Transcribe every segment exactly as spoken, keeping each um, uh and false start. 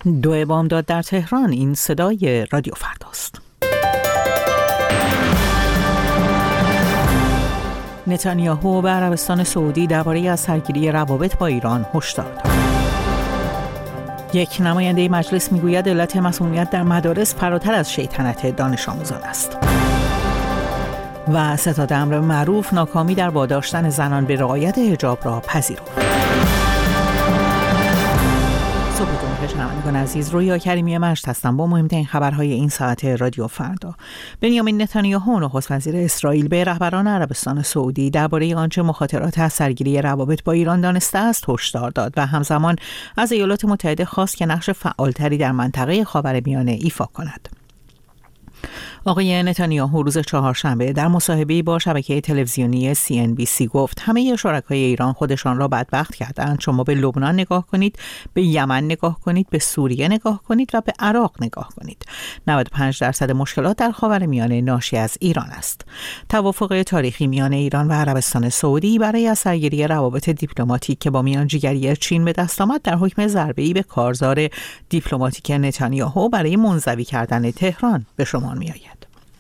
دو بامداد در تهران. این صدای رادیو فرداست. نتانیاهو به عربستان سعودی درباره از سرگیری روابط با ایران هشدار داد. یک نماینده مجلس میگوید علت مسمومیت در مدارس فراتر از شیطنت دانش آموزان است. و ستاد امر معروف ناکامی در واداشتن زنان به رعایت حجاب را پذیرفت. صبحتون بخیر شنوندگان عزیز، رویا کریمی مجد هستم با مهمترین خبرهای این ساعت رادیو فردا. بنیامین نتانیاهو نخست وزیر اسرائیل به رهبران عربستان سعودی درباره آنچه مخاطرات از سرگیری روابط با ایران دانسته است هشدار داد و همزمان از ایالات متحده خواست که نقش فعالتری در منطقه خاورمیانه ایفا کند. آقای نتانیاهو روز چهارشنبه در مصاحبه‌ای با شبکه تلویزیونی سی ان بی سی گفت همه شرکای ایران خودشان را بدبخت کردند. شما به لبنان نگاه کنید، به یمن نگاه کنید، به سوریه نگاه کنید و به عراق نگاه کنید. نود و پنج درصد مشکلات در خاورمیانه ناشی از ایران است. توافق تاریخی میان ایران و عربستان سعودی برای از سرگیری روابط دیپلماتیک که با میانجیگری چین به دست آمد در حکم ضربه‌ای به کارزار دیپلماتیک نتانیاهو برای منزوی کردن تهران به شمار می‌آید.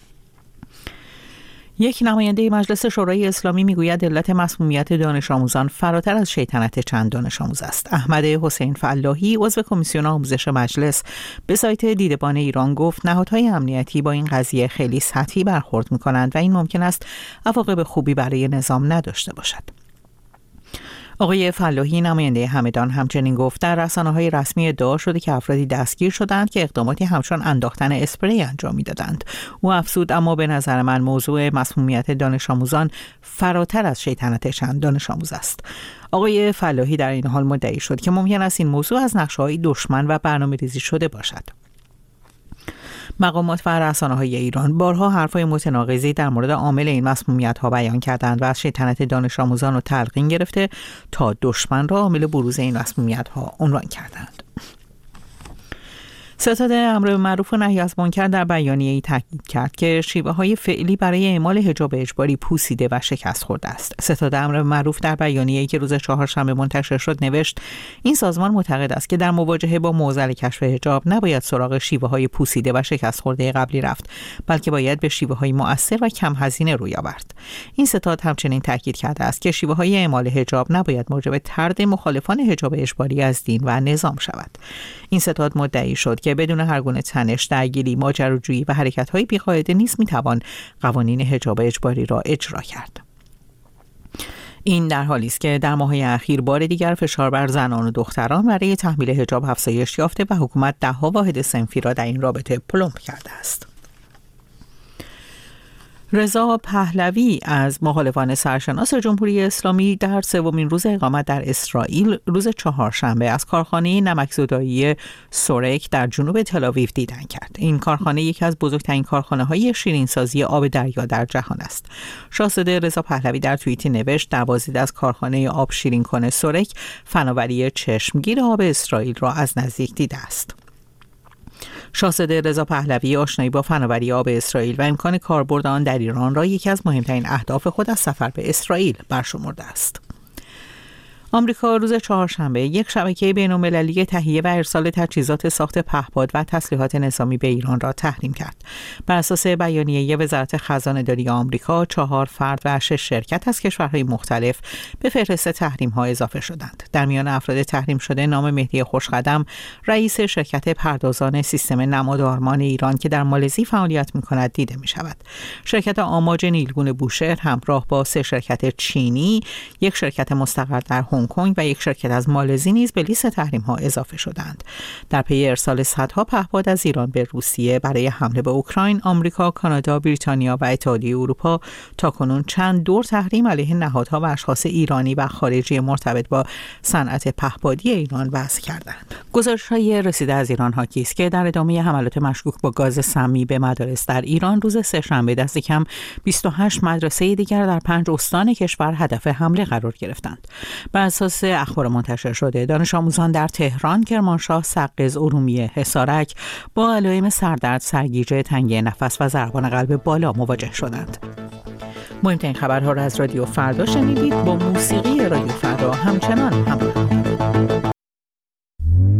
یک نماینده مجلس شورای اسلامی میگوید علت مسمومیت دانش آموزان فراتر از شیطنت چند دانش آموز است. احمد حسین فلاحی عضو کمیسیون آموزش مجلس به سایت دیدبان ایران گفت نهادهای امنیتی با این قضیه خیلی سطحی برخورد می‌کنند و این ممکن است عواقب خوبی برای نظام نداشته باشد. آقای فلاحی نماینده همدان همچنین گفت در رسانه‌های رسمی ادعا شده که افرادی دستگیر شدند که اقداماتی همچون انداختن اسپری انجام می‌دادند. او افزود اما به نظر من موضوع مسمومیت دانش آموزان فراتر از شیطنت چند دانش آموز است. آقای فلاحی در این حال مدعی شد که ممکن است این موضوع از نقشه‌های دشمن و برنامه‌ریزی شده باشد. مقامات و رسانه‌های ایران بارها حرف‌های متناقضی در مورد عامل این مسمومیت‌ها بیان کردند و از شیطنت دانش آموزان و تلقین گرفته تا دشمن را عامل بروز این مسمومیت‌ها عنوان کردند. ستاد امر معروف و نهی از منکر در بیانیه‌ای تاکید کرد که شیوه‌های فعلی برای اعمال حجاب اجباری پوسیده و شکست خورده است. ستاد امر معروف در بیانیه‌ای که روز چهارشنبه منتشر شد نوشت این سازمان معتقد است که در مواجهه با معضل کشف حجاب نباید سراغ شیوه‌های پوسیده و شکست خورده قبلی رفت، بلکه باید به شیوه‌های مؤثر و کم هزینه روی آورد. این ستاد همچنین تاکید کرده است که شیوه‌های اعمال حجاب نباید موجب طرد مخالفان حجاب اجباری از دین و نظام شود. این ستاد مدعی شد که بدون هر گونه تنش، درگیری، ماجراجویی و حرکت‌های بی‌قاعده نیز می‌توان قوانین حجاب اجباری را اجرا کرد. این در حالی است که در ماه‌های اخیر بار دیگر فشار بر زنان و دختران برای تحمیل حجاب افزایش یافته و حکومت ده‌ها واحد صنفی را در این رابطه پلمپ کرده است. رضا پهلوی از مخالفان سرشناس جمهوری اسلامی در سومین روز اقامت در اسرائیل روز چهارشنبه از کارخانه نمکزدایی سورک در جنوب تل‌آویو دیدن کرد. این کارخانه یکی از بزرگترین کارخانه‌های شیرینسازی آب دریا در جهان است. شاهزاده رضا پهلوی در توییتی نوشت دروازه از کارخانه آب شیرین کن سورک فناوری چشمگیر آب اسرائیل را از نزدیک دیده است. شاهزاده رضا پهلوی آشنایی با فناوری آب اسرائیل و امکان کاربرد آن در ایران را یکی از مهمترین اهداف خود از سفر به اسرائیل برشمرده است. آمریکا روز چهارشنبه یک شبکه بین‌المللی تهیه و ارسال تجهیزات ساخت پهپاد و تسلیحات نظامی به ایران را تحریم کرد. بر اساس بیانیه وزارت خزانه‌داری آمریکا، چهار فرد و شش شرکت از کشورهای مختلف به فهرست تحریم‌ها اضافه شدند. در میان افراد تحریم شده نام مهدی خوشقدم، رئیس شرکت پردازان سیستم نمادارمان ایران که در مالزی فعالیت می‌کند دیده می‌شود. شرکت آماج نیلگون بوشهر همراه با سه شرکت چینی، یک شرکت مستقر در هنگ کنگ و یک شرکت از مالزی نیز به لیست تحریم ها اضافه شدند. در پی ارسال صدها پهپاد از ایران به روسیه برای حمله به اوکراین، آمریکا، کانادا، بریتانیا و اتحادیه اروپا تاکنون چند دور تحریم علیه نهادها و اشخاص ایرانی و خارجی مرتبط با صنعت پهپادی ایران وضع کردند. گزارش‌های رسیده از ایران حاکی است که در ادامه حملات مشکوک با گاز سمی به مدارس در ایران روز سه‌شنبه دست کم بیست و هشت مدرسه دیگر در پنج استان کشور هدف حمله قرار گرفتند. بر اساس اخبار منتشر شده دانش آموزان در تهران، کرمانشاه، سقز، ارومیه، حصارک با علائم سردرد، سرگیجه، تنگی نفس و ضربان قلب بالا مواجه شدند. مهمترین خبرها را از رادیو فردا شنیدید. با موسیقی رادیو فردا همچنان همراه